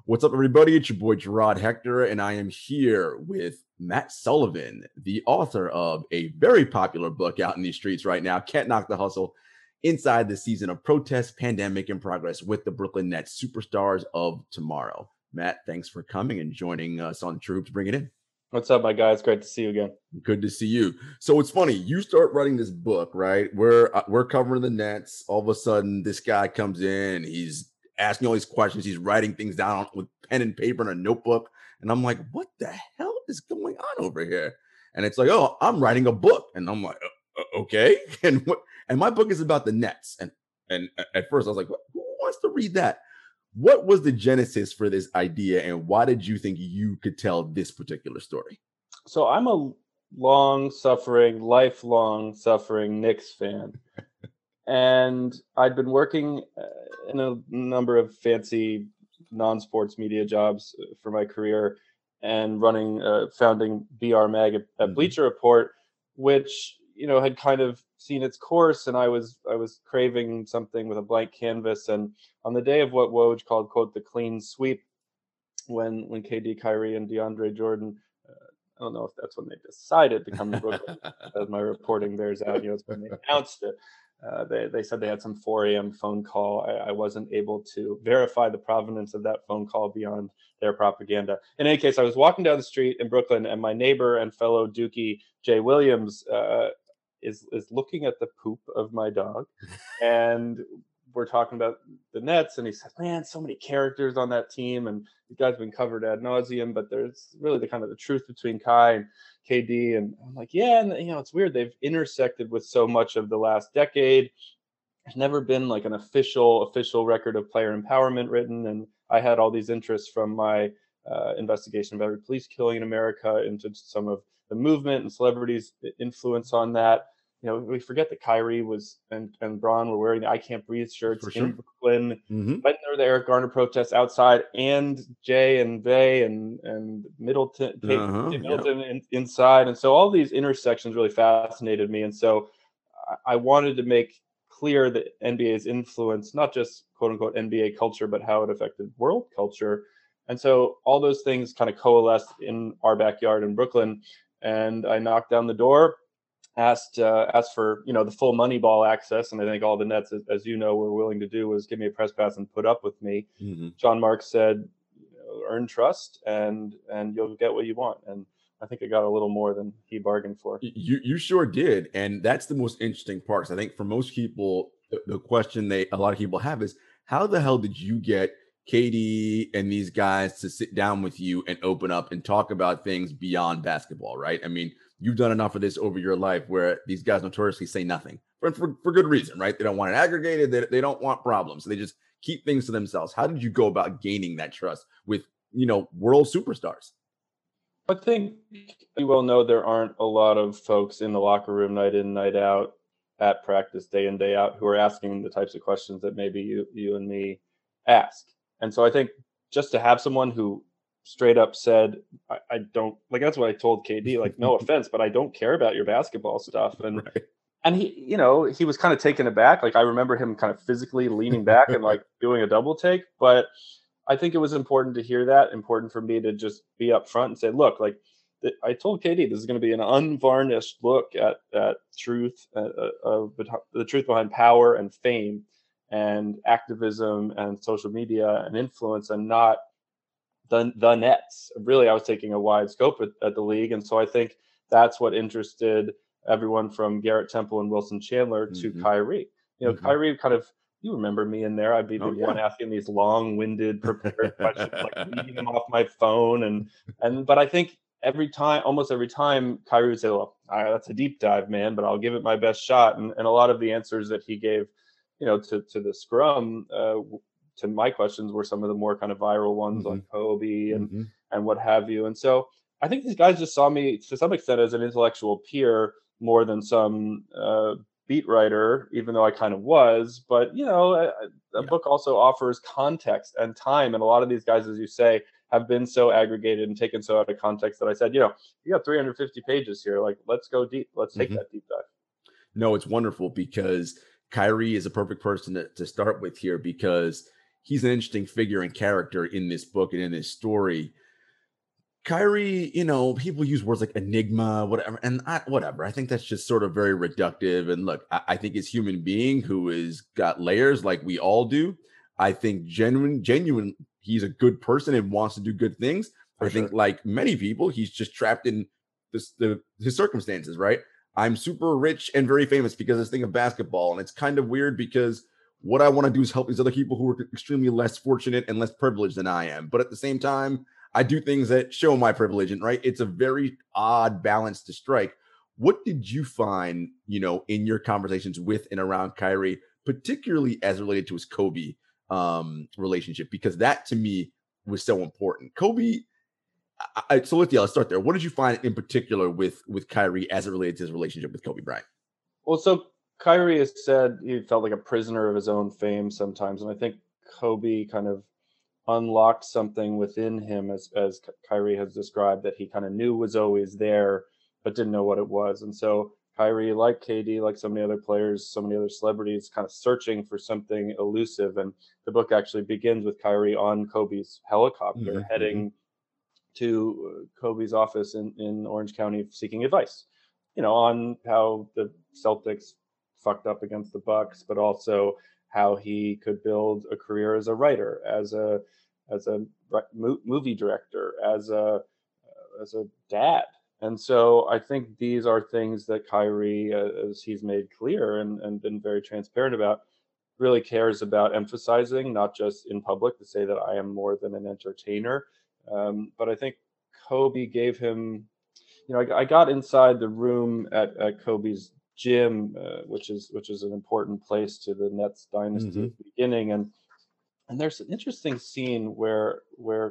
What's up, everybody? It's your boy Gerard Hector, and I am here with Matt Sullivan, the author of a very popular book out in these streets right now, Can't Knock the Hustle, Inside the Season of Protest, Pandemic, and Progress with the Brooklyn Nets Superstars of Tomorrow. Matt, thanks for coming and joining us on True Hoops. Bring it in. What's up, my guys? Great to see you again. Good to see you. So it's funny, you start writing this book, right? We're covering the Nets. All of a sudden, this guy comes in, he's asking all these questions, he's writing things down with pen and paper and a notebook. And I'm like, what the hell is going on over here? And it's like, oh, I'm writing a book. And I'm like, okay. And my book is about the Nets. And at first I was like, who wants to read that? What was the genesis for this idea, and why did you think you could tell this particular story? So I'm a lifelong suffering Knicks fan. And I'd been working in a number of fancy non-sports media jobs for my career and founding BR Mag at Bleacher Report, which, had kind of seen its course, and I was craving something with a blank canvas. And on the day of what Woj called, quote, the clean sweep, when KD, Kyrie, and DeAndre Jordan, I don't know if that's when they decided to come to Brooklyn, as my reporting bears out. It's when they announced it. They said they had some 4 a.m. phone call. I wasn't able to verify the provenance of that phone call beyond their propaganda. In any case, I was walking down the street in Brooklyn, and my neighbor and fellow Dookie, Jay Williams, is looking at the poop of my dog. And we're talking about the Nets, and he said, man, so many characters on that team, and you guys have been covered ad nauseum, but there's really the truth between Kai and KD. And I'm like, yeah, and it's weird, they've intersected with so much of the last decade. There's never been like an official record of player empowerment written, and I had all these interests from my investigation of every police killing in America into some of the movement and celebrities' influence on that. We forget that Kyrie and Braun were wearing the "I Can't Breathe" shirts in Brooklyn when there were the Eric Garner protests outside, and Jay and Vay and Middleton, inside. And so all these intersections really fascinated me. And so I wanted to make clear the NBA's influence, not just quote unquote NBA culture, but how it affected world culture. And so all those things kind of coalesced in our backyard in Brooklyn. And I knocked down the door, asked for the full Moneyball access, and I think all the Nets, as you know, were willing to do was give me a press pass and put up with me. John Marks said, earn trust, and you'll get what you want. And I think I got a little more than he bargained for. You sure did, and that's the most interesting part. I think for most people, the question a lot of people have is, how the hell did you get KD and these guys to sit down with you and open up and talk about things beyond basketball, right? I mean, you've done enough of this over your life where these guys notoriously say nothing for good reason, right? They don't want it aggregated. They don't want problems. So they just keep things to themselves. How did you go about gaining that trust with, world superstars? I think you well know there aren't a lot of folks in the locker room night in, night out, at practice day in, day out, who are asking the types of questions that maybe you and me ask. And so I think just to have someone who straight up said, I don't, like, that's what I told KD, like, no offense, but I don't care about your basketball stuff. And right. And he was kind of taken aback. Like, I remember him kind of physically leaning back and like doing a double take. But I think it was important to hear that, important for me to just be upfront and say, look, like, I told KD this is going to be an unvarnished look at truth, the truth behind power and fame and activism and social media and influence, and not the Nets. Really, I was taking a wide scope at the league. And so I think that's what interested everyone from Garrett Temple and Wilson Chandler to Kyrie. Kyrie kind of, you remember me in there. I'd be the one asking these long-winded, prepared questions, like reading them off my phone. But I think almost every time, Kyrie would say, well, that's a deep dive, man, but I'll give it my best shot. And a lot of the answers that he gave, to the scrum, to my questions, were some of the more kind of viral ones, like Kobe and what have you. And so I think these guys just saw me to some extent as an intellectual peer more than some beat writer, even though I kind of was. But, a book also offers context and time. And a lot of these guys, as you say, have been so aggregated and taken so out of context that I said, you got 350 pages here. Like, let's go deep. Let's take that deep dive. No, it's wonderful because Kyrie is a perfect person to start with here, because he's an interesting figure and character in this book and in this story. Kyrie, people use words like enigma, whatever, and whatever. I think that's just sort of very reductive. And look, I think as human being who is got layers like we all do, I think genuine, he's a good person and wants to do good things. For I think, sure. like many people, he's just trapped in his circumstances. Right? I'm super rich and very famous because of this thing of basketball, and it's kind of weird because what I want to do is help these other people who are extremely less fortunate and less privileged than I am. But at the same time, I do things that show my privilege, and right, it's a very odd balance to strike. What did you find, in your conversations with and around Kyrie, particularly as related to his Kobe relationship? Because that to me was so important. Kobe. So let's start there. What did you find in particular with Kyrie as it related to his relationship with Kobe Bryant? Well, so Kyrie has said he felt like a prisoner of his own fame sometimes, and I think Kobe kind of unlocked something within him, as Kyrie has described, that he kind of knew was always there, but didn't know what it was. And so Kyrie, like KD, like so many other players, so many other celebrities, kind of searching for something elusive. And the book actually begins with Kyrie on Kobe's helicopter Mm-hmm, mm-hmm. heading to Kobe's office in Orange County seeking advice, on how the Celtics fucked up against the Bucks, but also how he could build a career as a writer, as a movie director, as a dad. And so I think these are things that Kyrie, as he's made clear and been very transparent about, really cares about emphasizing, not just in public to say that I am more than an entertainer. But I think Kobe gave him, I got inside the room at Kobe's gym, which is an important place to the Nets dynasty Mm-hmm. at the beginning, and there's an interesting scene where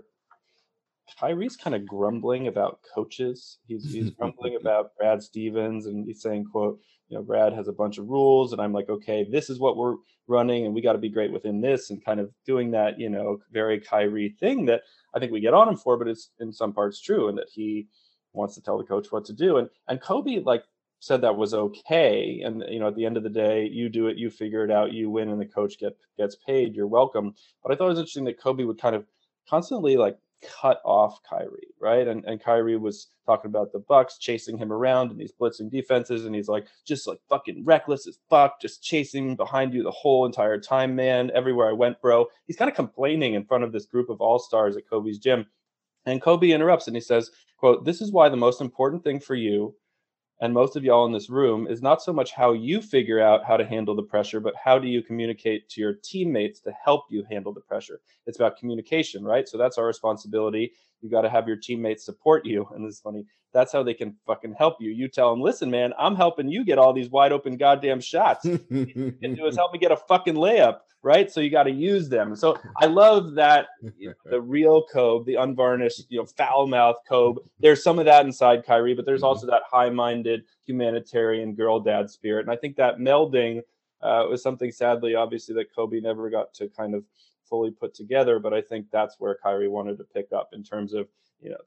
Kyrie's kind of grumbling about coaches. He's grumbling about Brad Stevens, and he's saying, "quote Brad has a bunch of rules," and I'm like, "Okay, this is what we're running, and we got to be great within this," and kind of doing that, very Kyrie thing that I think we get on him for, but it's in some parts true, and that he wants to tell the coach what to do, and Kobe like said that was okay, and at the end of the day, you do it, you figure it out, you win, and the coach gets paid. You're welcome. But I thought it was interesting that Kobe would kind of constantly like cut off Kyrie, right? And Kyrie was talking about the Bucks chasing him around in these blitzing defenses, and he's like, just like fucking reckless as fuck, just chasing behind you the whole entire time, man. Everywhere I went, bro. He's kind of complaining in front of this group of all stars at Kobe's gym. And Kobe interrupts and he says, quote, "This is why the most important thing for you and most of y'all in this room is not so much how you figure out how to handle the pressure, but how do you communicate to your teammates to help you handle the pressure. It's about communication, right? So that's our responsibility. You got to have your teammates support you." And this is funny. That's how they can fucking help you. You tell them, "Listen, man, I'm helping you get all these wide open goddamn shots. You can do is help me get a fucking layup, right? So you got to use them." So I love that, the real Kobe, the unvarnished, foul mouth Kobe. There's some of that inside Kyrie, but there's Mhm. also that high-minded humanitarian girl dad spirit. And I think that melding was something, sadly, obviously, that Kobe never got to kind of fully put together. But I think that's where Kyrie wanted to pick up in terms of, the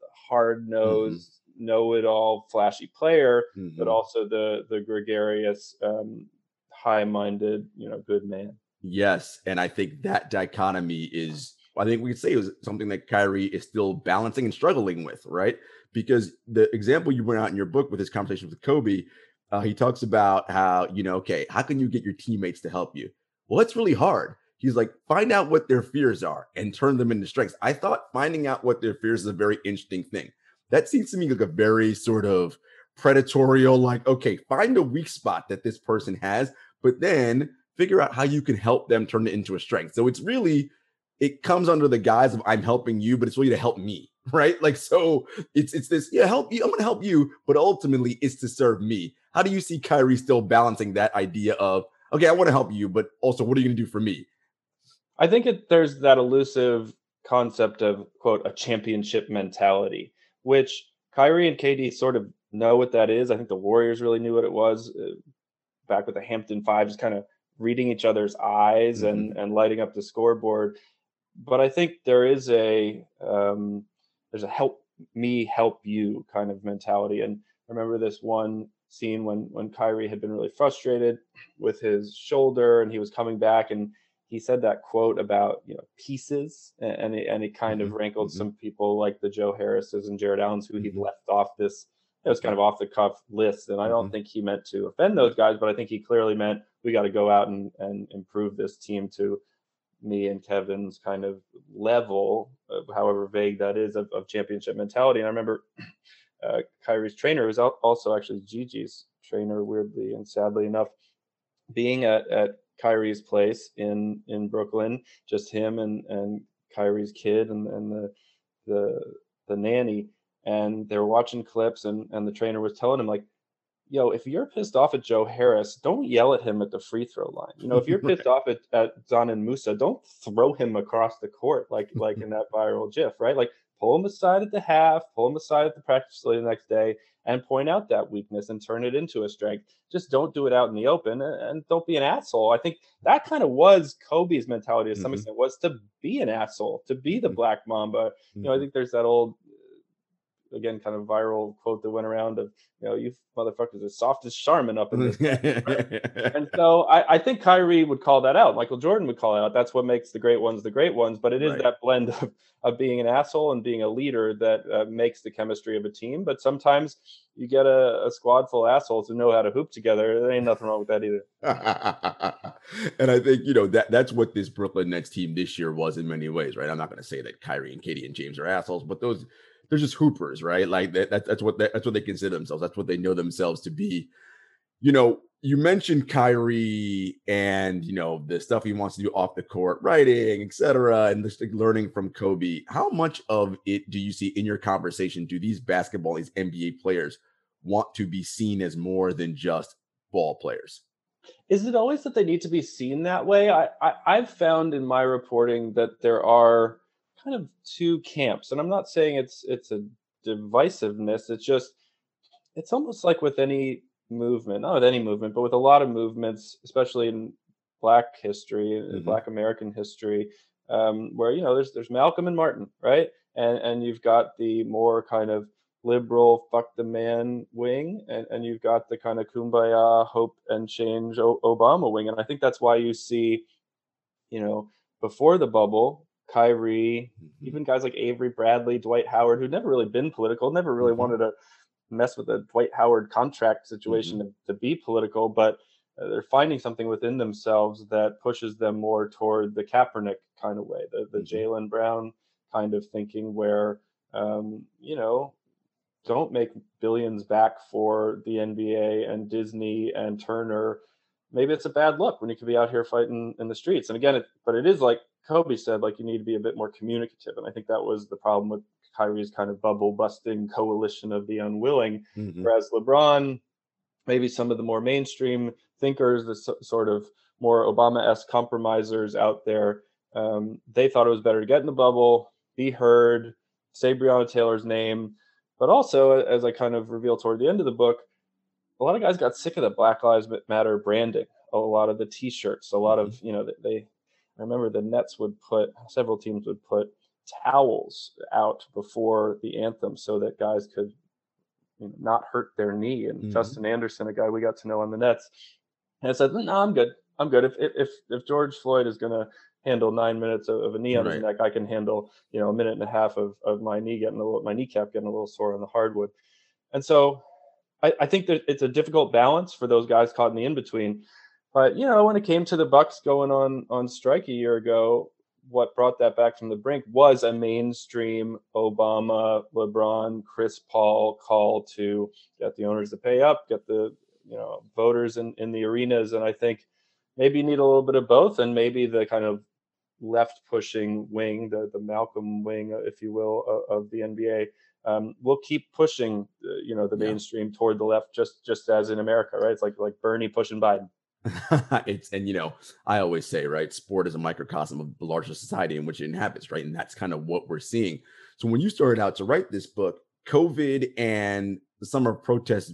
Mhm. hard-nosed, know-it-all, flashy player, but Mhm. also the gregarious, high-minded, good man. Yes, and I think that dichotomy is, I think we could say, is something that Kyrie is still balancing and struggling with, right? Because the example you bring out in your book with his conversation with Kobe, he talks about how, okay, how can you get your teammates to help you? Well, it's really hard. He's like, find out what their fears are and turn them into strengths. I thought finding out what their fears is a very interesting thing. That seems to me like a very sort of predatorial, like, okay, find a weak spot that this person has, but then figure out how you can help them turn it into a strength. So it's really, it comes under the guise of I'm helping you, but it's really to help me, right? Like, so it's this, yeah, help you, I'm gonna help you, but ultimately it's to serve me. How do you see Kyrie still balancing that idea of, okay, I want to help you, but also what are you gonna do for me? I think there's that elusive concept of, quote, a championship mentality, which Kyrie and KD sort of know what that is. I think the Warriors really knew what it was, back with the Hampton Five, just kind of reading each other's eyes Mhm. and lighting up the scoreboard. But I think there's a help me help you kind of mentality. And I remember this one scene when Kyrie had been really frustrated with his shoulder and he was coming back and he said that quote about, pieces, and it kind of Mhm, rankled mhm, some people like the Joe Harrises and Jared Allens, who he'd mhm, left off this. It was kind mhm, of off the cuff list, and I don't mhm. think he meant to offend those Right. guys, but I think he clearly meant we got to go out and improve this team to me and Kevin's kind of level, however vague that is, of championship mentality. And I remember Kyrie's trainer was also actually Gigi's trainer, weirdly and sadly enough, being at Kyrie's place in Brooklyn, just him and Kyrie's kid and the the nanny, and they were watching clips, and the trainer was telling him like, yo, if you're pissed off at Joe Harris, don't yell at him at the free throw line. If you're pissed Right. off at Zanin Musa, don't throw him across the court like in that viral GIF, right? Like pull him aside at the half, pull him aside at the practice facility the next day, and point out that weakness and turn it into a strength. Just don't do it out in the open, and don't be an asshole. I think that kind of was Kobe's mentality to some Mhm, extent, was to be an asshole, to be the mhm, Black Mamba. I mhm. think there's that old, again, kind of viral quote that went around of, you motherfuckers as soft as Charmin up in this mess. And so I think Kyrie would call that out. Michael Jordan would call it out. That's what makes the great ones. But it is Right. that blend of being an asshole and being a leader that makes the chemistry of a team. But sometimes you get a squad full of assholes who know how to hoop together. There ain't nothing wrong with that either. And I think, that's what this Brooklyn Nets team this year was in many ways, right? I'm not going to say that Kyrie and Katie and James are assholes, but they're just hoopers, right? Like that's what they consider themselves. That's what they know themselves to be. You mentioned Kyrie and the stuff he wants to do off the court, writing, etc., and just like learning from Kobe. How much of it do you see in your conversation? Do these these NBA players want to be seen as more than just ball players? Is it always that they need to be seen that way? I've found in my reporting that there are kind of two camps, and I'm not saying it's a divisiveness. It's just, it's almost like with any movement, not with any movement, but with a lot of movements, especially in Black history, Hmm. Black American history, where there's Malcolm and Martin, right? And you've got the more kind of liberal fuck the man wing, and you've got the kind of kumbaya hope and change Obama wing, and I think that's why you see, you know before the bubble, Kyrie, Hmm. even guys like Avery Bradley, Dwight Howard, who'd never really been political, never really Hmm. wanted to mess with the Dwight Howard contract situation Hmm. to be political, but they're finding something within themselves that pushes them more toward the Kaepernick kind of way, the Hmm. Jalen Brown kind of thinking, where um, you know don't make billions back for the NBA and Disney and Turner. Maybe it's a bad look when you could be out here fighting in the streets. And again, but it is like Kobe said, like you need to be a bit more communicative. And I think that was the problem with Kyrie's kind of bubble busting coalition of the unwilling. Hmm. Whereas LeBron, maybe some of the more mainstream thinkers, the sort of more Obama-esque compromisers out there, they thought it was better to get in the bubble, be heard, say Breonna Taylor's name, but also, as I kind of reveal toward the end of the book, a lot of guys got sick of the Black Lives Matter branding. A lot of the T-shirts, a lot Hmm. of they. I remember the Nets would put, several teams would put towels out before the anthem so that guys could not hurt their knee. And Hmm. Justin Anderson, a guy we got to know on the Nets, and I said, "No, I'm good. I'm good. If George Floyd is going to handle 9 minutes of a knee on his Right. neck, I can handle a minute and a half of my knee getting my kneecap getting a little sore on the hardwood." And so I think that it's a difficult balance for those guys caught in the in between. But when it came to the Bucks going on strike a year ago, what brought that back from the brink was a mainstream Obama, LeBron, Chris Paul call to get the owners to pay up, get the voters in the arenas, and I think maybe you need a little bit of both, and maybe the kind of left pushing wing, the Malcolm wing, if you will, of the NBA, will keep pushing, the Yeah. mainstream toward the left, just as in America, right? It's like Bernie pushing Biden. And I always say, right, sport is a microcosm of the larger society in which it inhabits, right? And that's kind of what we're seeing. So when you started out to write this book, COVID and the summer of protests,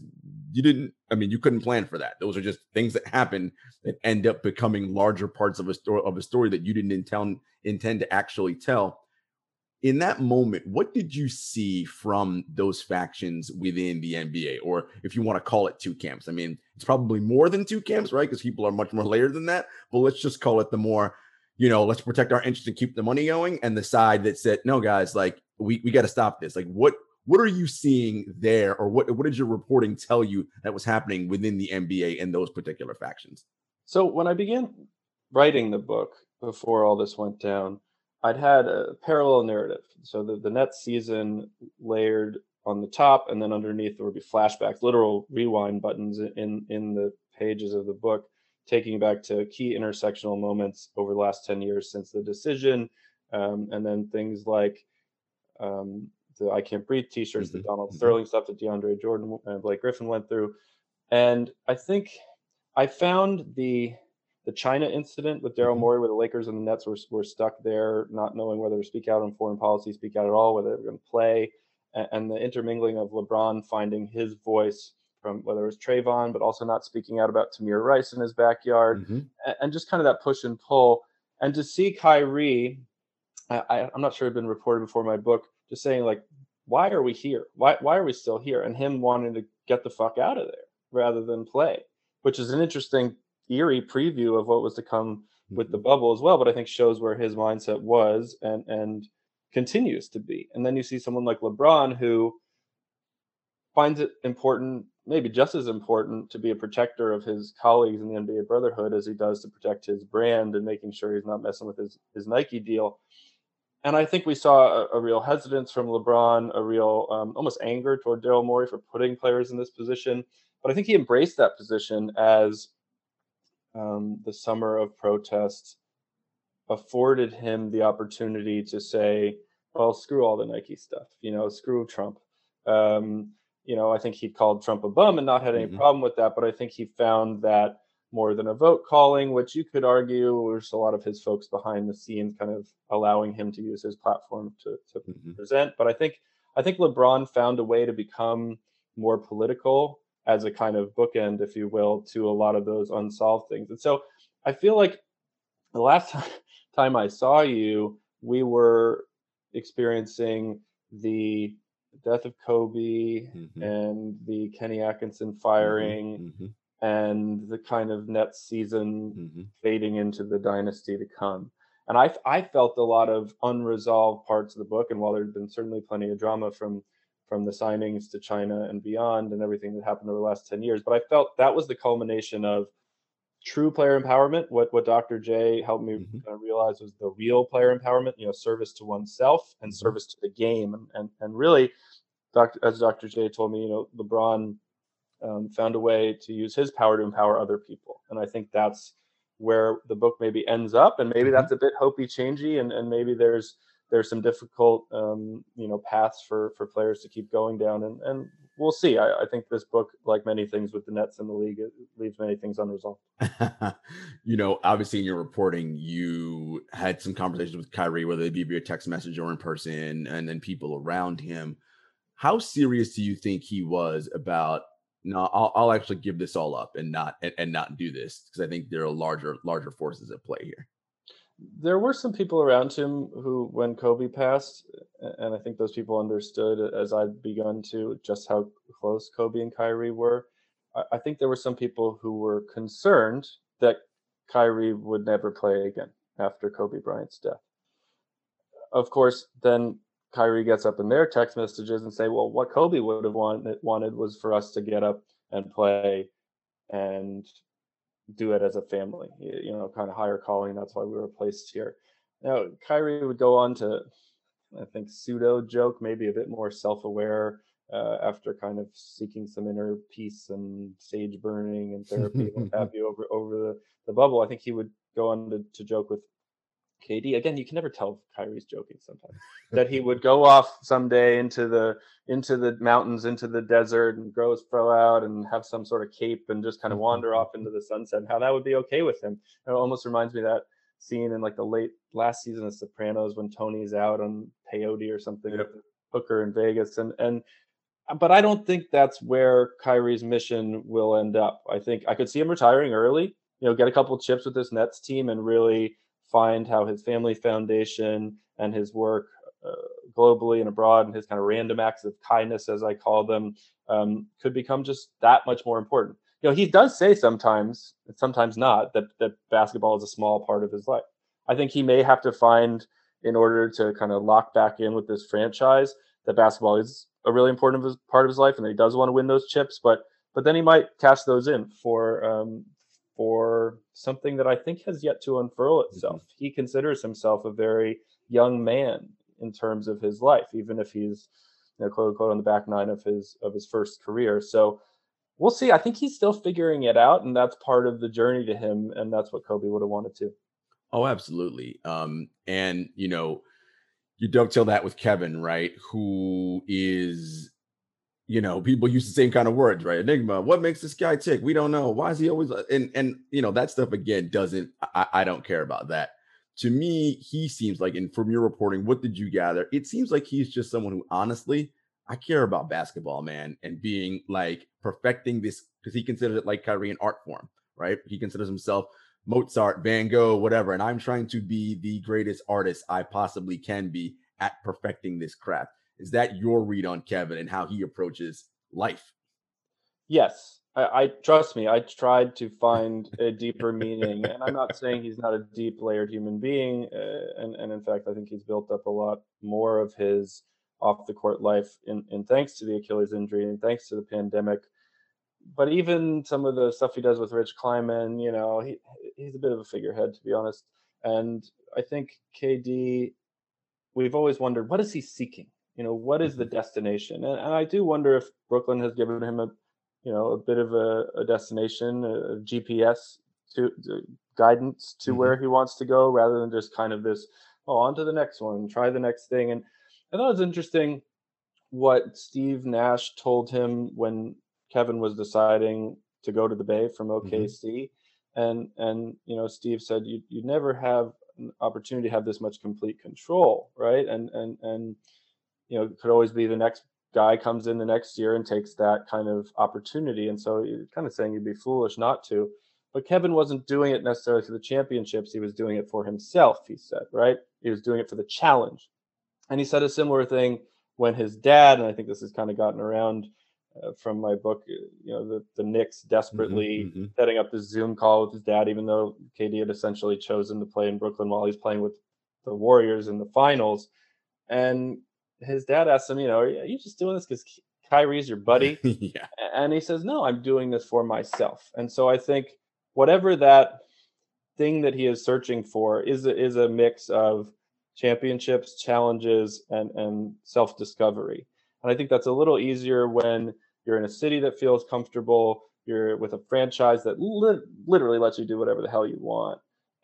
you couldn't plan for that. Those are just things that happen that end up becoming larger parts of a story that you didn't intend to actually tell. In that moment, what did you see from those factions within the NBA, or if you want to call it two camps? I mean, it's probably more than two camps, right? Because people are much more layered than that. But let's just call it the more, let's protect our interests and keep the money going, and the side that said, no, guys, like we got to stop this. Like, what are you seeing there, or what did your reporting tell you that was happening within the NBA and those particular factions? So when I began writing the book before all this went down, I'd had a parallel narrative. So the Nets season layered on the top, and then underneath there would be flashbacks, literal rewind buttons in the pages of the book, taking you back to key intersectional moments over the last 10 years since the decision, and then things like the "I Can't Breathe" T-shirts, the Hmm. Donald Hmm. Sterling stuff that DeAndre Jordan and Blake Griffin went through, and I think I found the China incident with Daryl Hmm. Morey, where the Lakers and the Nets were stuck there, not knowing whether to speak out on foreign policy, speak out at all, whether they were going to play, and the intermingling of LeBron finding his voice from whether it was Trayvon, but also not speaking out about Tamir Rice in his backyard, Hmm. and just kind of that push and pull. And to see Kyrie, I'm not sure it had been reported before my book, just saying like, why are we here? Why are we still here? And him wanting to get the fuck out of there rather than play, which is an interesting, eerie preview of what was to come with the Hmm. bubble as well. But I think shows where his mindset was and continues to be. And then you see someone like LeBron who finds it important, maybe just as important, to be a protector of his colleagues in the NBA Brotherhood as he does to protect his brand and making sure he's not messing with his Nike deal. And I think we saw a real hesitance from LeBron, a real almost anger toward Daryl Morey for putting players in this position. But I think he embraced that position as the summer of protest afforded him the opportunity to say, well, screw all the Nike stuff, screw Trump. Um, I think he called Trump a bum and not had any Hmm. problem with that. But I think he found that more than a vote calling, which you could argue there's a lot of his folks behind the scenes kind of allowing him to use his platform to Hmm. present. But I think LeBron found a way to become more political as a kind of bookend, if you will, to a lot of those unsolved things. And so I feel like the last time I saw you, we were experiencing the death of Kobe Hmm. and the Kenny Atkinson Hmm. firing Hmm. and the kind of Nets season Hmm. fading into the dynasty to come. And I felt a lot of unresolved parts of the book. And while there's been certainly plenty of drama from the signings to China and beyond and everything that happened over the last 10 years, but I felt that was the culmination of true player empowerment. What Dr. J helped me Hmm. kind of realize was the real player empowerment, service to oneself and Hmm. service to the game. And really, as Dr. J told me, LeBron found a way to use his power to empower other people. And I think that's where the book maybe ends up. And maybe Hmm. that's a bit hopey changey, and maybe there's some difficult paths for players to keep going down. And we'll see. I think this book, like many things with the Nets and the league, it leaves many things unresolved. Obviously in your reporting, you had some conversations with Kyrie, whether it be via text message or in person, and then people around him. How serious do you think he was about? No, I'll actually give this all up and not do this, because I think there are larger forces at play here. There were some people around him who, when Kobe passed, and I think those people understood as I'd begun to just how close Kobe and Kyrie were. I think there were some people who were concerned that Kyrie would never play again after Kobe Bryant's death. Of course, then Kyrie gets up in their text messages and say, "Well, what Kobe would have wanted was for us to get up and play and do it as a family, kind of higher calling. That's why we were placed here." Now, Kyrie would go on to, I think, pseudo joke, maybe a bit more self aware after kind of seeking some inner peace and sage burning and therapy and what have you over the bubble. I think he would go on to joke with KD. Again, you can never tell if Kyrie's joking sometimes. That he would go off someday into the mountains, into the desert, and grow his fro out and have some sort of cape and just kind of wander off into the sunset, and how that would be okay with him. It almost reminds me of that scene in like the late last season of Sopranos when Tony's out on peyote or something with Yep. the hooker in Vegas. And but I don't think that's where Kyrie's mission will end up. I think I could see him retiring early, get a couple chips with this Nets team and really find how his family foundation and his work uh, globally and abroad and his kind of random acts of kindness, as I call them, could become just that much more important. He does say sometimes, and sometimes not, that basketball is a small part of his life. I think he may have to find, in order to kind of lock back in with this franchise, that basketball is a really important part of his life, and that he does want to win those chips. But then he might cash those in for something that I think has yet to unfurl Mhm. itself. He considers himself a very young man in terms of his life, even if he's, quote unquote, on the back nine of his first career. So we'll see. I think he's still figuring it out, and that's part of the journey to him, and that's what Kobe would have wanted to. Oh, absolutely. And you dovetail that with Kevin, right? Who is, people use the same kind of words, right? Enigma. What makes this guy tick? We don't know. Why is he always? And that stuff again doesn't. I don't care about that. To me, he seems like, and from your reporting, what did you gather? It seems like he's just someone who, honestly, I care about basketball, man, and being like perfecting this because he considers it like Kyrie an art form, right? He considers himself Mozart, Van Gogh, whatever, and I'm trying to be the greatest artist I possibly can be at perfecting this craft. Is that your read on Kevin and how he approaches life? Yes, I trust me. I tried to find a deeper meaning, and I'm not saying he's not a deep layered human being. And in fact, I think he's built up a lot more of his off the court life in thanks to the Achilles injury and thanks to the pandemic. But even some of the stuff he does with Rich Kleiman, he's a bit of a figurehead, to be honest. And I think KD, we've always wondered, what is he seeking? What is the Mhm. destination? And I do wonder if Brooklyn has given him a bit of a destination, a GPS to guidance to where Mhm. he wants to go, rather than just kind of this, oh, on to the next one, try the next thing. And I thought it was interesting what Steve Nash told him when Kevin was deciding to go to the Bay from Mhm. OKC, and Steve said you'd never have an opportunity to have this much complete control, right? And it could always be the next guy comes in the next year and takes that kind of opportunity, and so you're kind of saying you'd be foolish not to. But Kevin wasn't doing it necessarily for the championships; he was doing it for himself. He said, right? He was doing it for the challenge. And he said a similar thing when his dad, and I think this has kind of gotten around from my book, the Knicks Mhm. desperately Mhm. setting up this Zoom call with his dad, even though KD had essentially chosen to play in Brooklyn while he's playing with the Warriors in the finals. And his dad asked him, are you just doing this because Kyrie's your buddy? Yeah. And he says, no, I'm doing this for myself. And so I think whatever that thing that he is searching for is a mix of championships, challenges, and self discovery. And I think that's a little easier when you're in a city that feels comfortable. You're with a franchise that literally lets you do whatever the hell you want,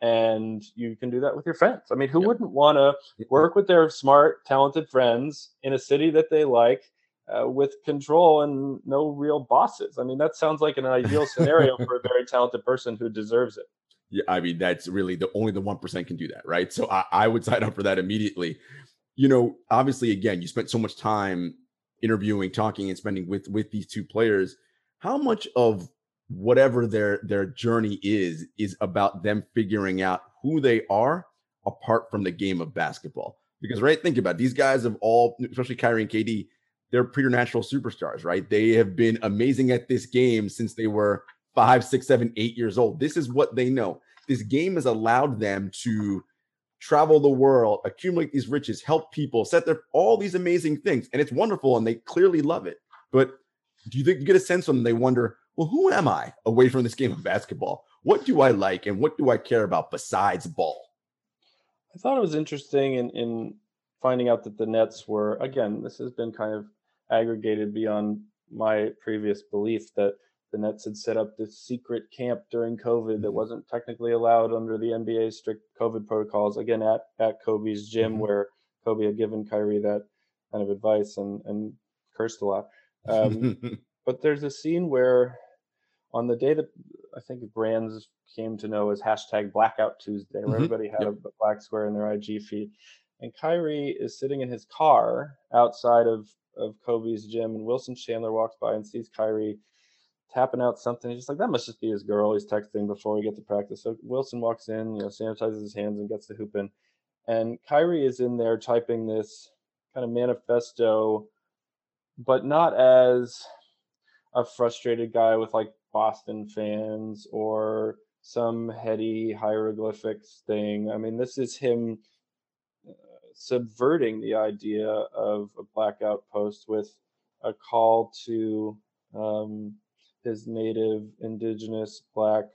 and you can do that with your friends. I mean, who Yep. wouldn't want to work with their smart, talented friends in a city that they like? With control and no real bosses. I mean, that sounds like an ideal scenario for a very talented person who deserves it. Yeah, I mean, that's really the 1% can do that, right? So I would sign up for that immediately. Obviously, again, you spent so much time interviewing, talking, and spending with these two players. How much of whatever their journey is about them figuring out who they are apart from the game of basketball? Because right, think about it, these guys have all, especially Kyrie and KD, they're preternatural superstars, right? They have been amazing at this game since they were 5, 6, 7, 8 years old. This is what they know. This game has allowed them to travel the world, accumulate these riches, help people, set their all these amazing things. And it's wonderful and they clearly love it. But do you think you get a sense from them? They wonder, well, who am I away from this game of basketball? What do I like and what do I care about besides ball? I thought it was interesting in finding out that the Nets were, again, this has been kind of aggregated beyond my previous belief, that the Nets had set up this secret camp during COVID that Mhm. wasn't technically allowed under the NBA's strict COVID protocols, again at Kobe's gym, Mhm. where Kobe had given Kyrie that kind of advice and cursed a lot. Um, but there's a scene where, on the day that I think brands came to know as hashtag Blackout Tuesday, where Mhm. everybody had a Yep. black square in their IG feed. And Kyrie is sitting in his car outside of Kobe's gym, and Wilson Chandler walks by and sees Kyrie tapping out something. He's just like, that must just be his girl. He's texting before we get to practice. So Wilson walks in, sanitizes his hands and gets the hoop in. And Kyrie is in there typing this kind of manifesto, but not as a frustrated guy with like Boston fans or some heady hieroglyphics thing. I mean, this is him subverting the idea of a blackout post with a call to um, his native indigenous black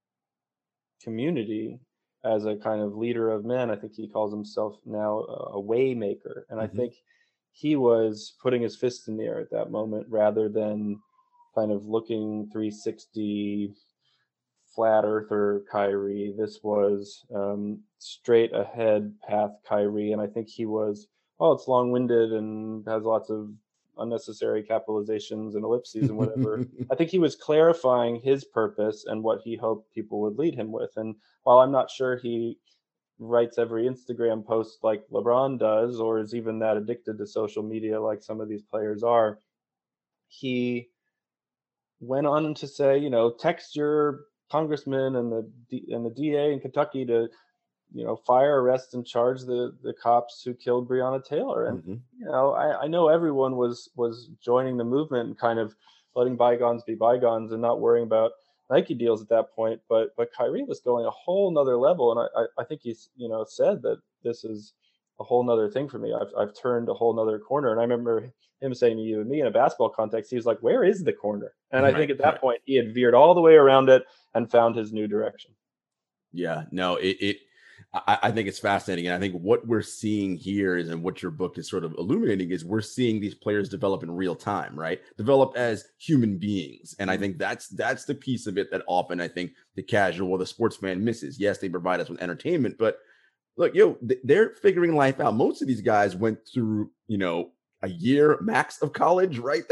community as a kind of leader of men. I think he calls himself now a way maker. And I Hmm. think he was putting his fist in the air at that moment rather than kind of looking 360 flat earther Kyrie. This was straight ahead path Kyrie. And I think he was, well, it's long winded and has lots of unnecessary capitalizations and ellipses and whatever. I think he was clarifying his purpose and what he hoped people would lead him with. And while I'm not sure he writes every Instagram post like LeBron does, or is even that addicted to social media like some of these players are, he went on to say, text your congressman and the DA in Kentucky to, fire, arrest, and charge the cops who killed Breonna Taylor. And Hmm. I know everyone was joining the movement and kind of letting bygones be bygones and not worrying about Nike deals at that point. But Kyrie was going a whole nother level, and I think he's said that this is a whole nother thing for me. I've turned a whole nother corner, and I remember him saying to you and me in a basketball context, he was like, "Where is the corner?" And I think Right, at that right. point he had veered all the way around it and found his new direction. Yeah, no, I think it's fascinating. And I think what we're seeing here is, and what your book is sort of illuminating, is we're seeing these players develop in real time, right? Develop as human beings. And I Mhm. think that's the piece of it that often I think the casual or the sports fan misses. Yes, they provide us with entertainment, but look, they're figuring life out. Most of these guys went through, a year max of college, right?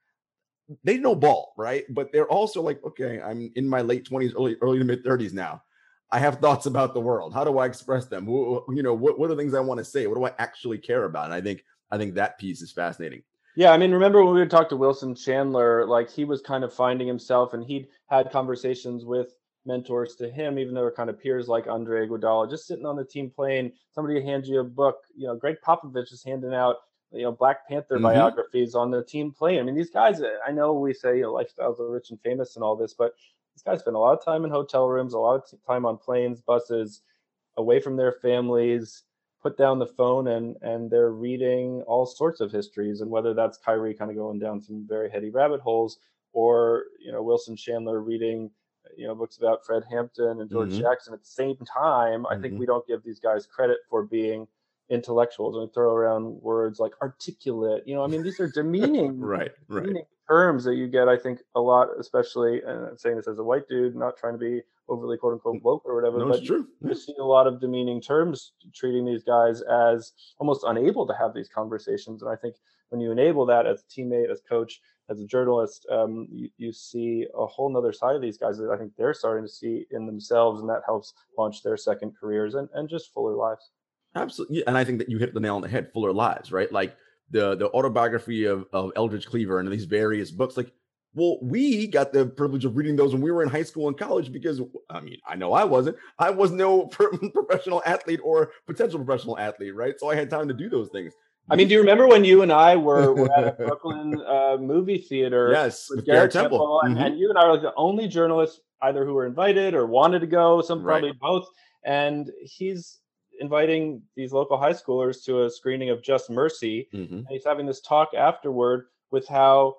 They know ball, right? But they're also like, okay, I'm in my late 20s, early to mid 30s now. I have thoughts about the world. How do I express them? What are things I want to say? What do I actually care about? And I think that piece is fascinating. Yeah, I mean, remember when we would talk to Wilson Chandler, like he was kind of finding himself and he'd had conversations with mentors to him, even though they're kind of peers like Andre Iguodala, just sitting on the team plane, somebody hands you a book, Greg Popovich is handing out, Black Panther Hmm. biographies on the team plane. I mean, these guys, I know we say, lifestyles are rich and famous and all this, but these guys spend a lot of time in hotel rooms, a lot of time on planes, buses, away from their families, put down the phone, and they're reading all sorts of histories. And whether that's Kyrie kind of going down some very heady rabbit holes, or Wilson Chandler reading books about Fred Hampton and George Hmm. Jackson at the same time, I think Hmm. we don't give these guys credit for being intellectuals. And we throw around words like articulate. I mean, these are demeaning Right, right. demeaning terms that you get, I think, a lot, especially, and I'm saying this as a white dude, not trying to be overly quote unquote woke or whatever, No, it's but true. you Yeah. see a lot of demeaning terms treating these guys as almost unable to have these conversations. And I think when you enable that as a teammate, as coach, as a journalist, you see a whole nother side of these guys that I think they're starting to see in themselves, and that helps launch their second careers and just fuller lives. Absolutely. Yeah, and I think that you hit the nail on the head. Fuller lives, right? Like the autobiography of Eldridge Cleaver and these various books. Like, well, we got the privilege of reading those when we were in high school and college because, I mean, I know I wasn't. I was no professional athlete or potential professional athlete, right? So I had time to do those things. I mean, do These, you remember when you and I were at a Brooklyn movie theater yes, with with Garrett Garrett Temple. Temple, Hmm. and you and I were like the only journalists either who were invited or wanted to go, some Right. probably both. And he's inviting these local high schoolers to a screening of Just Mercy, Hmm. and he's having this talk afterward with how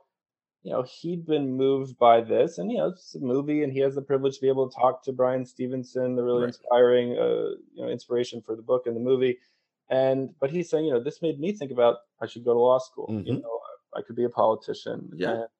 he'd been moved by this, and it's a movie, and he has the privilege to be able to talk to Brian Stevenson, the really Right. inspiring, inspiration for the book and the movie. And but he's saying, this made me think about I should go to law school. Hmm. I could be a politician, Yeah. and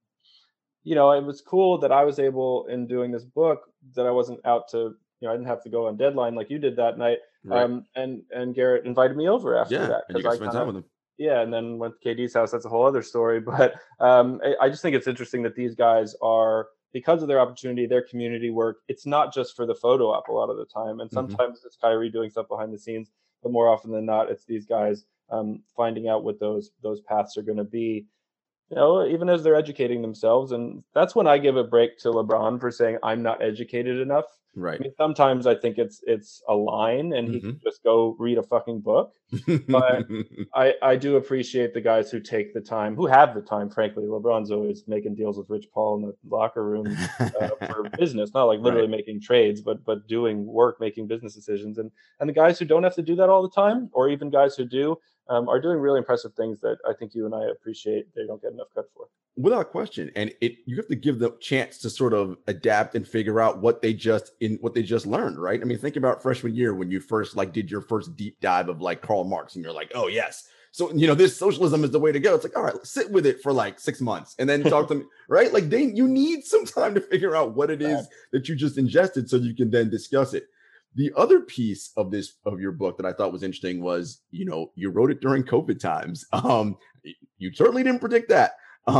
it was cool that I was able in doing this book that I wasn't out to, I didn't have to go on deadline like you did that night. Right. And Garrett invited me over after Yeah. that And you because got to I spend kind time of, with them. yeah, and then went to KD's house. That's a whole other story. But I just think it's interesting that these guys are, because of their opportunity, their community work. It's not just for the photo op a lot of the time, and Hmm. sometimes it's Kyrie doing stuff behind the scenes, but more often than not, it's these guys finding out what those paths are going to be. even as they're educating themselves. And that's when I give a break to LeBron for saying I'm not educated enough. I Right. mean, sometimes I think it's a line and he Hmm. could just go read a fucking book. But I do appreciate the guys who take the time, who have the time, frankly. LeBron's always making deals with Rich Paul in the locker room for business, not like Right. literally making trades, but doing work, making business decisions. And the guys who don't have to do that all the time, or even guys who do, are doing really impressive things that I think you and I appreciate they don't get enough credit for. Without question. And you have to give them a chance to sort of adapt and figure out what they just learned, right? I mean, think about freshman year when you first like did your first deep dive of like Karl Marx and you're like, oh yes. So this socialism is the way to go. It's like, all right, sit with it for like 6 months and then talk to me, right? Like you need some time to figure out what it is that you just ingested so you can then discuss it. The other piece of your book that I thought was interesting was, you wrote it during COVID times. You certainly didn't predict that.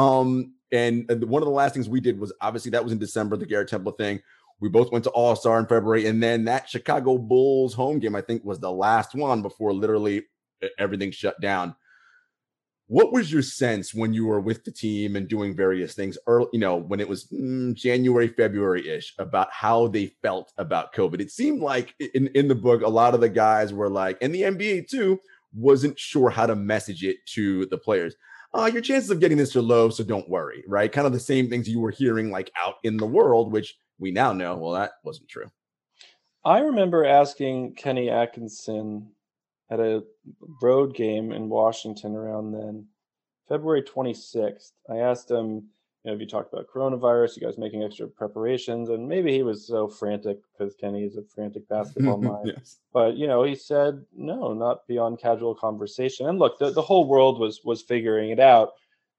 And one of the last things we did was obviously that was in December, the Garrett Temple thing. We both went to All-Star in February, and then that Chicago Bulls home game, I think, was the last one before literally everything shut down. What was your sense when you were with the team and doing various things early, when it was January, February-ish, about how they felt about COVID? It seemed like in the book, a lot of the guys were like, and the NBA too, wasn't sure how to message it to the players. Your chances of getting this are low, so don't worry, right? Kind of the same things you were hearing like out in the world, which we now know, well, that wasn't true. I remember asking Kenny Atkinson at a road game in Washington around then, February 26th. I asked him, have you talked about coronavirus? You guys making extra preparations? And maybe he was so frantic because Kenny is a frantic basketball mind. Yes. But he said no, not beyond casual conversation. And look, the whole world was figuring it out.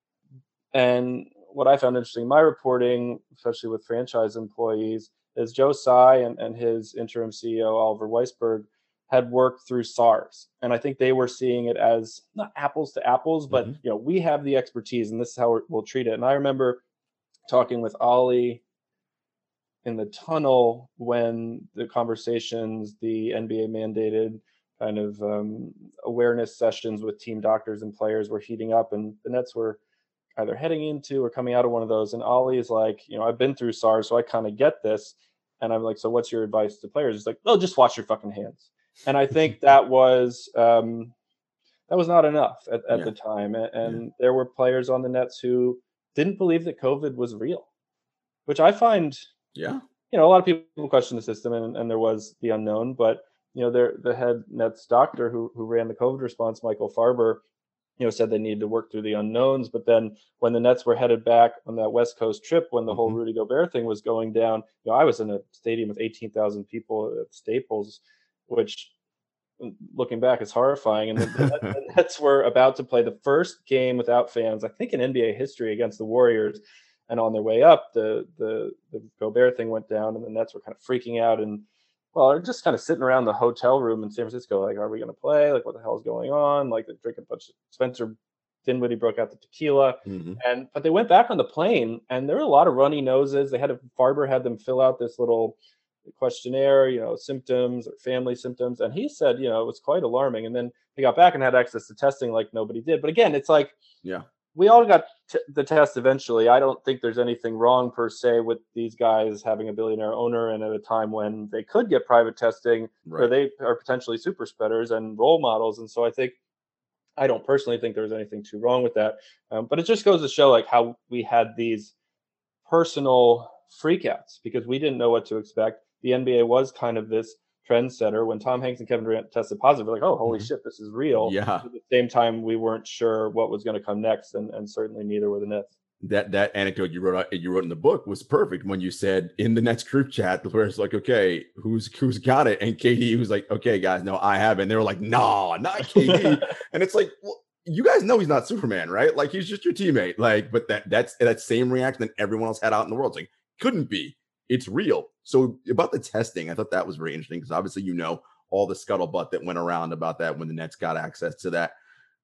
And what I found interesting in my reporting, especially with franchise employees, is Joe Tsai and his interim CEO, Oliver Weisberg, had worked through SARS. And I think they were seeing it as not apples to apples, but Mhm. we have the expertise and this is how we'll treat it. And I remember talking with Ollie in the tunnel when the conversations, the NBA mandated kind of awareness sessions with team doctors and players were heating up, and the Nets were either heading into or coming out of one of those. And Ollie is like, I've been through SARS, so I kind of get this. And I'm like, so what's your advice to players? He's like, oh, just wash your fucking hands. And I think that was not enough at Yeah. the time. And, Yeah. and there were players on the Nets who didn't believe that COVID was real, which I find, Yeah. a lot of people question the system, and there was the unknown. But the head Nets doctor who ran the COVID response, Michael Farber, said they needed to work through the unknowns. But then when the Nets were headed back on that West Coast trip, when the whole Mhm. Rudy Gobert thing was going down, I was in a stadium with 18,000 people at Staples, which looking back is horrifying. And the Nets were about to play the first game without fans, I think in NBA history, against the Warriors. And on their way up, the Gobert thing went down, and the Nets were kind of freaking out. And well, they're just kind of sitting around the hotel room in San Francisco, like, are we going to play? Like, what the hell is going on? Like, they're drinking a bunch of Spencer Dinwiddie broke out the tequila, Mhm. but they went back on the plane, and there were a lot of runny noses. Farber had them fill out this little questionnaire, symptoms or family symptoms, and he said, it was quite alarming. And then they got back and had access to testing like nobody did. But again, it's like Yeah. we all got the test eventually. I don't think there's anything wrong per se with these guys having a billionaire owner, and at a time when they could get private testing, or Right. they are potentially super spreaders and role models. And so I don't personally think there's anything too wrong with that. But it just goes to show like how we had these personal freakouts because we didn't know what to expect. The NBA was kind of this trendsetter. When Tom Hanks and Kevin Durant tested positive, we're like, oh, holy Mhm. shit, this is real. Yeah. At the same time, we weren't sure what was going to come next, and certainly neither were the Nets. That anecdote you wrote in the book was perfect when you said in the next group chat where it's like, okay, who's got it? And KD was like, okay, guys, no, I haven't. They were like, no, not KD. And it's like, well, you guys know he's not Superman, right? Like he's just your teammate. Like, but that's that same reaction that everyone else had out in the world. It's like, couldn't be. It's real. So about the testing, I thought that was very interesting because obviously all the scuttlebutt that went around about that when the Nets got access to that.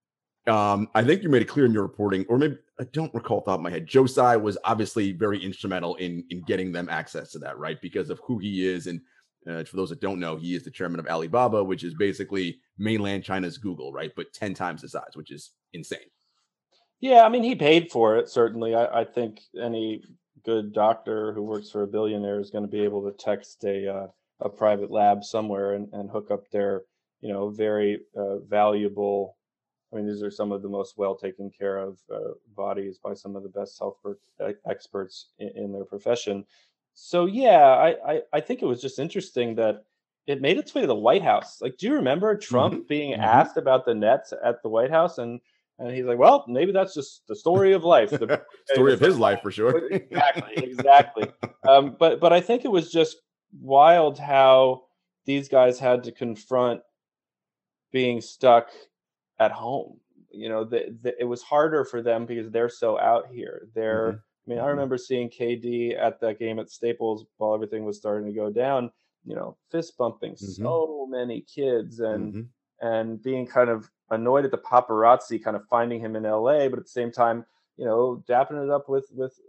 I think you made it clear in your reporting, or maybe I don't recall off the top of my head. Joe Tsai was obviously very instrumental in getting them access to that, right? Because of who he is, and for those that don't know, he is the chairman of Alibaba, which is basically mainland China's Google, right? But 10 times the size, which is insane. Yeah, I mean, he paid for it, certainly. I think any good doctor who works for a billionaire is going to be able to text a private lab somewhere and hook up their, very valuable. I mean, these are some of the most well taken care of bodies by some of the best experts in their profession. So yeah, I think it was just interesting that it made its way to the White House. Like, do you remember Trump Hmm. being Hmm. asked about the Nets at the White House, and he's like, "Well, maybe that's just the story of life." He Story was of his life for like, sure. exactly, exactly. But I think it was just wild how these guys had to confront being stuck at home. It was harder for them because they're so out here. Hmm. I mean, I Hmm. remember seeing KD at that game at Staples while everything was starting to go down, fist bumping Hmm. so many kids Hmm. and being kind of annoyed at the paparazzi kind of finding him in LA, but at the same time, dapping it up with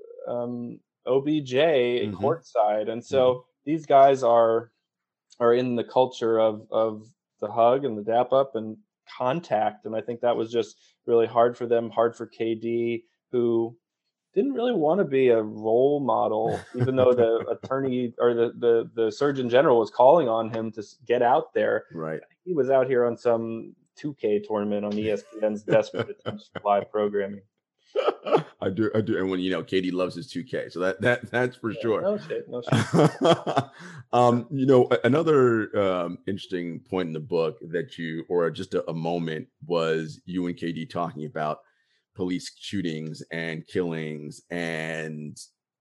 OBJ Hmm. courtside. And Hmm. so these guys are in the culture of the hug and the dap up and contact. And I think that was just really hard for them, hard for KD, who didn't really want to be a role model, even though the attorney or the surgeon general was calling on him to get out there. Right. He was out here on some 2K tournament on ESPN's Desperate Attempts live programming. I do. And when Katie loves his 2K, so that's for Yeah, sure. no shit, no shit. Another interesting point in the book that or just a moment was you and KD talking about police shootings and killings, and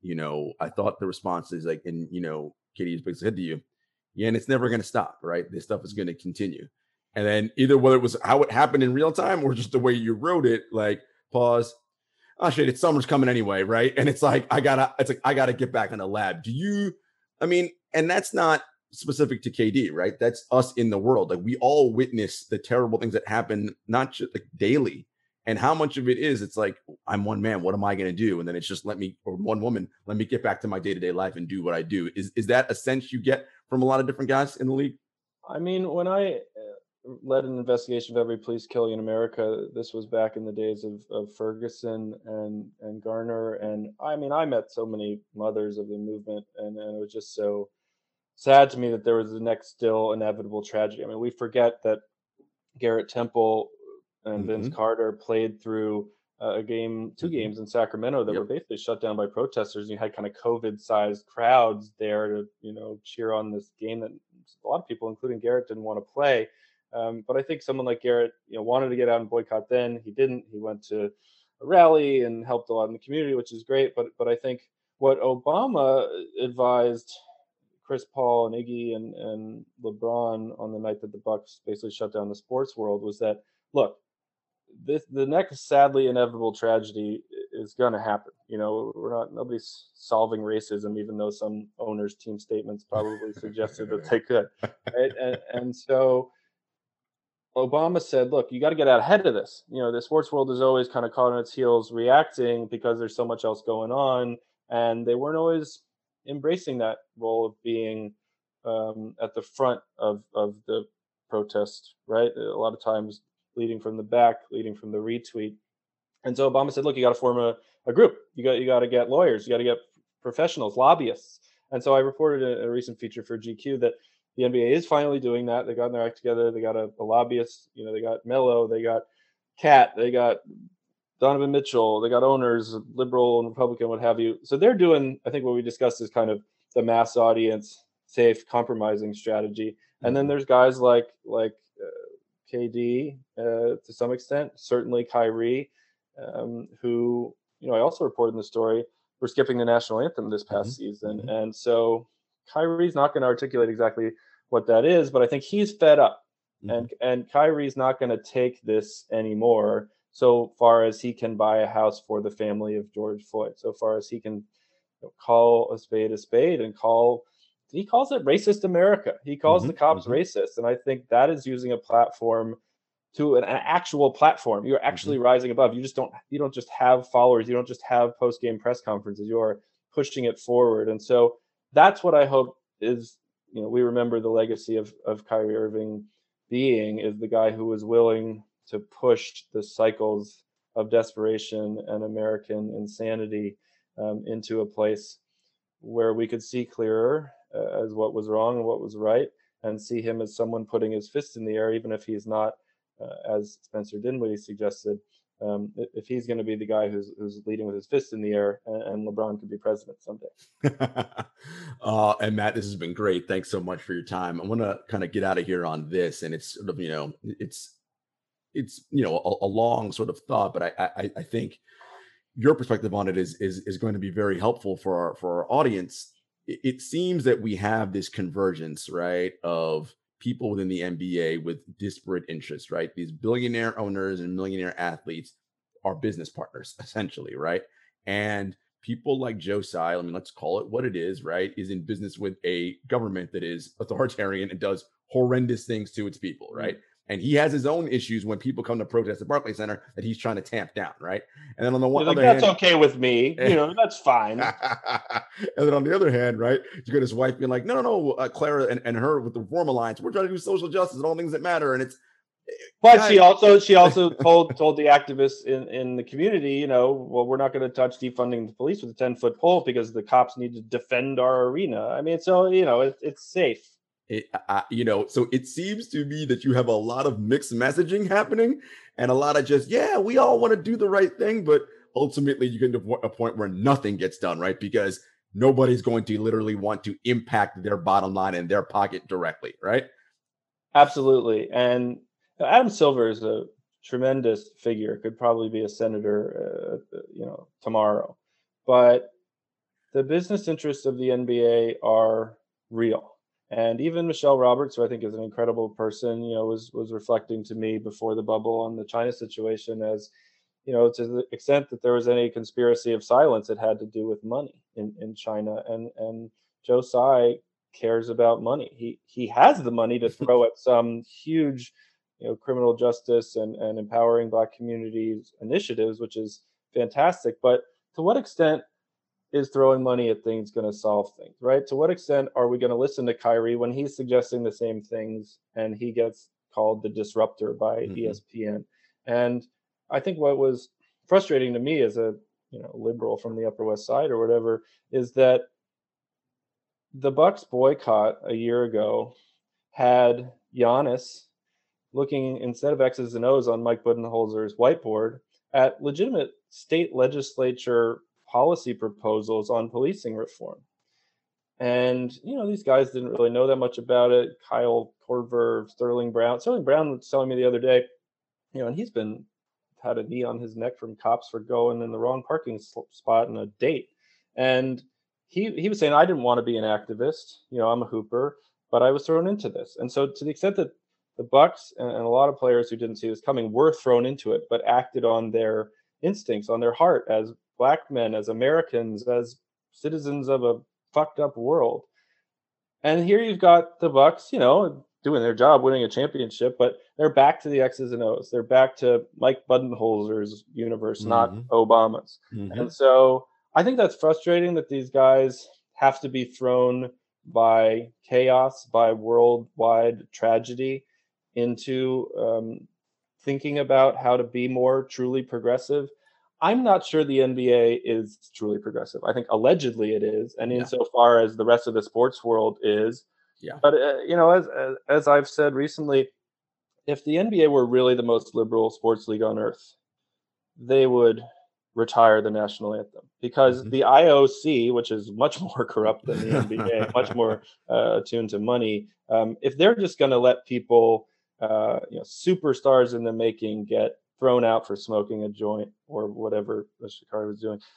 I thought the response is like, and KD basically said to you, yeah, and it's never going to stop, right? This stuff is going to continue, and then either whether it was how it happened in real time or just the way you wrote it, like pause, oh shit, it's summer's coming anyway, right? And it's like I gotta get back in the lab. I mean, and that's not specific to KD, right? That's us in the world. Like we all witness the terrible things that happen, not just like daily. And how much of it is, it's like, I'm one man, what am I gonna do? And then it's just or one woman, let me get back to my day-to-day life and do what I do. Is that a sense you get from a lot of different guys in the league? I mean, when I led an investigation of every police killing in America, this was back in the days of Ferguson and Garner. And I mean, I met so many mothers of the movement, and it was just so sad to me that there was the next still inevitable tragedy. I mean, we forget that Garrett Temple and Vince Mm-hmm. Carter played through two Mm-hmm. games in Sacramento that were Yep. basically shut down by protesters. You had kind of COVID-sized crowds there to, cheer on this game that a lot of people, including Garrett, didn't want to play. But I think someone like Garrett, wanted to get out and boycott. Then he didn't. He went to a rally and helped a lot in the community, which is great. But I think what Obama advised Chris Paul and Iggy and LeBron on the night that the Bucks basically shut down the sports world was that, look, the next sadly inevitable tragedy is going to happen. Nobody's solving racism, even though some owners' team statements probably suggested that they could, right? And so Obama said, look, you got to get out ahead of this. The sports world is always kind of caught on its heels reacting because there's so much else going on. And they weren't always embracing that role of being at the front of the protest, right? A lot of times leading from the back, leading from the retweet. And so Obama said, look, you got to form a group. You got to get lawyers. You got to get professionals, lobbyists. And so I reported a recent feature for GQ that the NBA is finally doing that. They got their act together. They got a lobbyist. They got Melo. They got Cat. They got Donovan Mitchell. They got owners, liberal and Republican, what have you. So they're doing, I think, what we discussed is kind of the mass audience, safe, compromising strategy. And then Mhm. there's guys like KD to some extent, certainly Kyrie, who I also reported in the story were skipping the national anthem this past Mhm. season, Mhm. and so Kyrie's not going to articulate exactly what that is, but I think he's fed up, Mhm. and Kyrie's not going to take this anymore. So far as he can buy a house for the family of George Floyd, so far as he can call a spade and he calls it racist America. He calls the Mhm. cops Mhm. racist, and I think that is using a platform to an actual platform. You're actually Mhm. rising above. You don't just have followers. You don't just have post game press conferences. You are pushing it forward, and so that's what I hope is. We remember the legacy of Kyrie Irving being is the guy who was willing to push the cycles of desperation and American insanity into a place where we could see clearer as what was wrong and what was right, and see him as someone putting his fist in the air, even if he's not, as Spencer Dinwiddie suggested, if he's going to be the guy who's leading with his fist in the air, and LeBron could be president someday. And Matt, this has been great. Thanks so much for your time. I want to kind of get out of here on this, and it's sort of, it's a long sort of thought, but I think your perspective on it is going to be very helpful for our audience. It seems that we have this convergence, right, of people within the NBA with disparate interests, right? These billionaire owners and millionaire athletes are business partners, essentially, right? And people like Joe Tsai, I mean, let's call it what it is, right? Is in business with a government that is authoritarian and does horrendous things to its people, right? And he has his own issues when people come to protest at Barclays Center that he's trying to tamp down, right? And then on the one Like, other that's hand, okay with me, that's fine. and then on the other hand, right, you got his wife being like, no, Clara and her with the Reform Alliance, we're trying to do social justice and all things that matter. And it's, but she also told the activists in the community, well, we're not going to touch defunding the police with a 10-foot pole because the cops need to defend our arena. I mean, so it's safe. So it seems to me that you have a lot of mixed messaging happening, and a lot of just, we all want to do the right thing, but ultimately you get to a point where nothing gets done, right? Because nobody's going to literally want to impact their bottom line and their pocket directly, right? Absolutely. And Adam Silver is a tremendous figure, could probably be a senator, tomorrow. But the business interests of the NBA are real. And even Michelle Roberts, who I think is an incredible person, was reflecting to me before the bubble on the China situation as, to the extent that there was any conspiracy of silence, it had to do with money in China. And Joe Tsai cares about money. He has the money to throw at some huge, criminal justice and empowering Black communities initiatives, which is fantastic. But to what extent is throwing money at things going to solve things, right? To what extent are we going to listen to Kyrie when he's suggesting the same things and he gets called the disruptor by ESPN? And I think what was frustrating to me as a liberal from the Upper West Side or whatever is that the Bucks boycott a year ago had Giannis looking, instead of X's and O's on Mike Budenholzer's whiteboard, at legitimate state legislature policy proposals on policing reform. And, these guys didn't really know that much about it. Kyle Korver, Sterling Brown was telling me the other day, and he's had a knee on his neck from cops for going in the wrong parking spot on a date. And he was saying, I didn't want to be an activist. I'm a hooper, but I was thrown into this. And so to the extent that the Bucks and a lot of players who didn't see this coming were thrown into it, but acted on their instincts, on their heart as Black men, as Americans, as citizens of a fucked up world. And here you've got the Bucks, doing their job, winning a championship, but they're back to the X's and O's. They're back to Mike Budenholzer's universe, not Obama's. And so I think that's frustrating that these guys have to be thrown by chaos, by worldwide tragedy into thinking about how to be more truly progressive. I'm not sure the NBA is truly progressive. I think allegedly it is, and insofar as the rest of the sports world is. Yeah. But as I've said recently, if the NBA were really the most liberal sports league on earth, they would retire the national anthem, because the IOC, which is much more corrupt than the NBA, much more attuned to money, if they're just going to let people, superstars in the making, get thrown out for smoking a joint or whatever Sha'Carri was doing,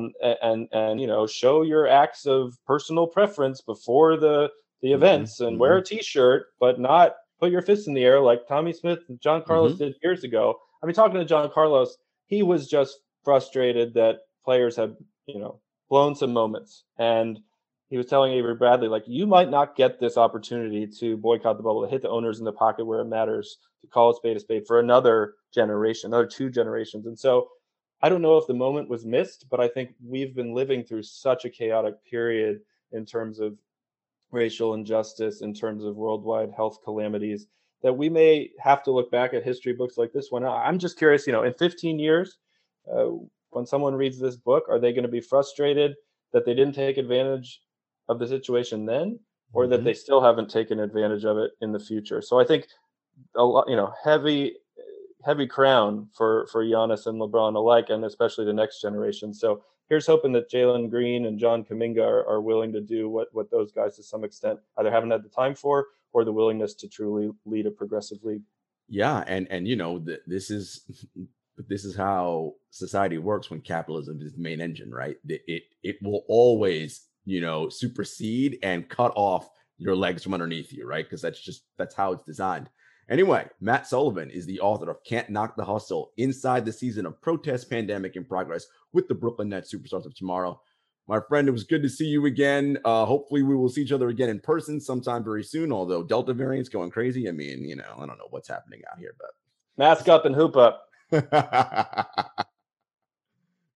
and show your acts of personal preference before the events and wear a T-shirt, but not put your fist in the air like Tommy Smith and John Carlos did years ago. I mean, talking to John Carlos, he was just frustrated that players had, blown some moments. And he was telling Avery Bradley, like, you might not get this opportunity to boycott the bubble, to hit the owners in the pocket where it matters, to call a spade for another generation, another 2 generations. And so I don't know if the moment was missed, but I think we've been living through such a chaotic period in terms of racial injustice, in terms of worldwide health calamities, that we may have to look back at history books like this one. I'm just curious, in 15 years, when someone reads this book, are they going to be frustrated that they didn't take advantage of the situation then, or that Mhm. they still haven't taken advantage of it in the future? So I think a lot, heavy crown for Giannis and LeBron alike, and especially the next generation. So here's hoping that Jalen Green and John Kaminga are willing to do what those guys to some extent either haven't had the time for, or the willingness to truly lead a progressive league. Yeah, and this is this is how society works when capitalism is the main engine, right? It will always, supersede and cut off your legs from underneath you, right? Because that's how it's designed. Anyway, Matt Sullivan is the author of Can't Knock the Hustle: Inside the Season of Protest, Pandemic, in Progress with the Brooklyn Nets Superstars of Tomorrow. My friend, it was good to see you again. Hopefully, we will see each other again in person sometime very soon. Although Delta variant's going crazy. I mean, I don't know what's happening out here, Mask up and hoop up. but